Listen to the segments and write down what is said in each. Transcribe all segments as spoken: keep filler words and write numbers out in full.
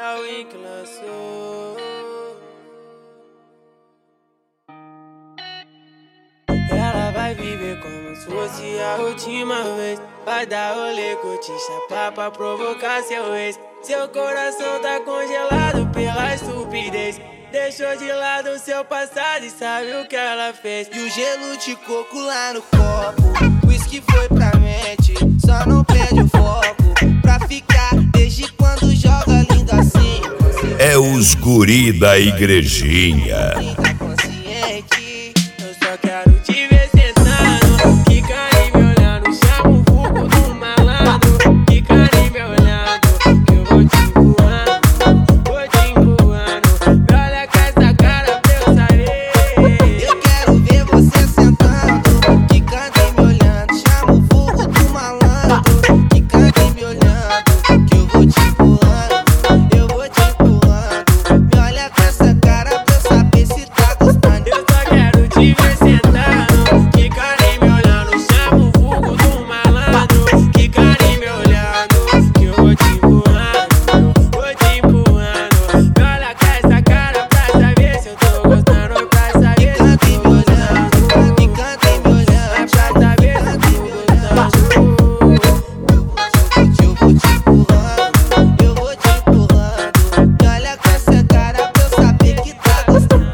É o Wink lançou. Ela vai viver como se fosse a última vez. Vai dar rolê, curtir, chapar pra provocar seu ex. Seu coração tá congelado pela estupidez. Deixou de lado seu passado e sabe o que ela fez. E o gelo de coco lá no copo, whisky foi pra mente, só não perde o foco. Pra ficar desde quando joga lindo assim. É os guri da igrejinha. Tá consciente. Eu só quero te ver sentando, quica e me olhando. Chama o vulgo do malandro, quica e me olhando. Que eu vou te empurrando, vou te empurrando. Me olha com essa cara pra eu saber. Eu quero ver você sentando, quicando e me olhando. Chama o vulgo do malandro, quicando e me olhando. Que eu vou te empurrando, eu vou te empurrando. Me olha com essa cara pra eu saber se tá gostando. Eu só quero te ver sentando, quica e me olhando. Chama o vulgo do malandro, quica e me olhando. Que eu vou te empurrando, vou te empurrando. Me olha com essa cara pra saber se eu tô gostando. Pra saber se eu Quicando e tô me olhando, gostando. quicando e me olhando. Pra saber se eu tô gostando. Eu vou te empurrando, eu vou te empurrando. Me olha com essa cara pra eu saber que tá gostando.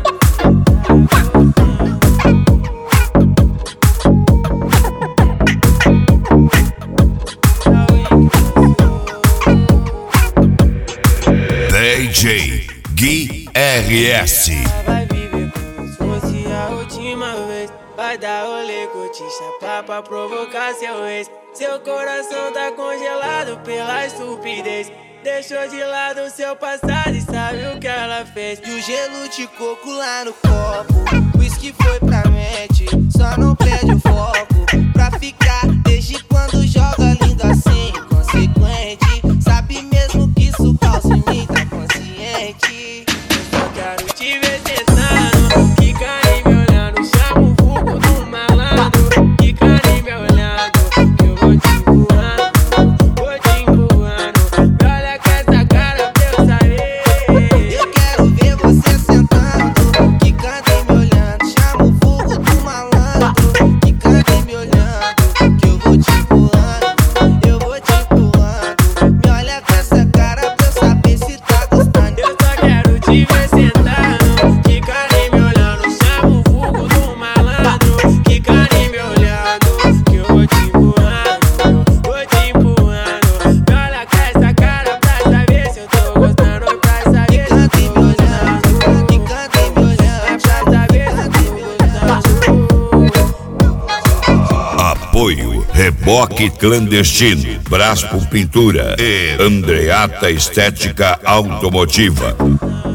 D J Gui R S. Vai viver como se fosse a última vez. Vai dar rolê, curtir, chapar pra provocar seu ex. Seu coração tá congelado pela estupidez. Deixou de lado seu passado e sabe o que ela fez. E o gelo de coco lá no copo, whisky foi pra mente, só não perde o foco. Pra ficar desde quando joga lindo assim, consequente. Sabe mesmo que isso causa em mim, tá consciente. Só quero te ver sentando, quica e me olhando. Chama o vulgo do malandro, quica e me olhando. Que eu vou te empurrando, vou te empurrando. Me olha com essa cara pra eu saber. Eu quero ver você sentando, quicando e me olhando. Chama o vulgo do malandro, quicando e me olhando. Que eu vou te empurrando, eu vou te empurrando. Me olha com essa cara pra eu saber se tá gostando. Eu só quero te ver sentando, quica e me olhando. Chama o vulgo do malandro, quica e me olhando. Que eu vou te empurrando, vou te empurrando. Me olha com essa cara pra saber se eu tô gostando. Pra saber se eu Quicando e tô me olhando, gostando. quicando e me olhando. Pra saber se eu tô gostando. Apoio Reboque Clandestino, Braspo Pintura e Andreata Estética Automotiva.